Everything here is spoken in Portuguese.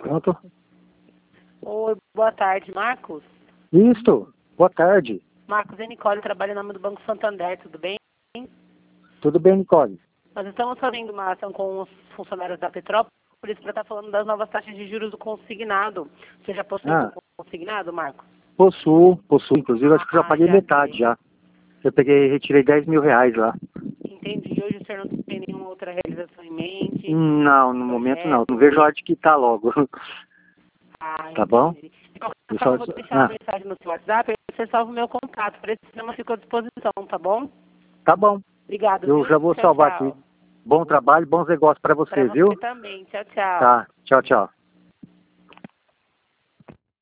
Pronto. Oi, boa tarde, Marcos. Isto. Boa tarde. Marcos e Nicole, trabalho em nome do Banco Santander, tudo bem? Tudo bem, Nicole? Nós estamos fazendo uma ação com os funcionários da Petrópolis para estar falando das novas taxas de juros do consignado. Você já possui o consignado, Marcos? Possuo. Inclusive, acho que já paguei já metade sei. já. Retirei 10 mil reais lá. Entendi. Hoje o senhor não tem nenhuma outra realização em mente? Não, no momento não. Não vejo a hora de quitar logo. Tá bom? De qualquer forma, eu vou deixar uma mensagem no seu WhatsApp e você salva o meu contato. Para esse tema fico à disposição, tá bom? Tá bom. Obrigado, Eu viu? já vou Tchau, salvar tchau. aqui. Bom trabalho, bons negócios pra você, Para viu? você também. Tchau, tchau. Tá. Tchau, tchau.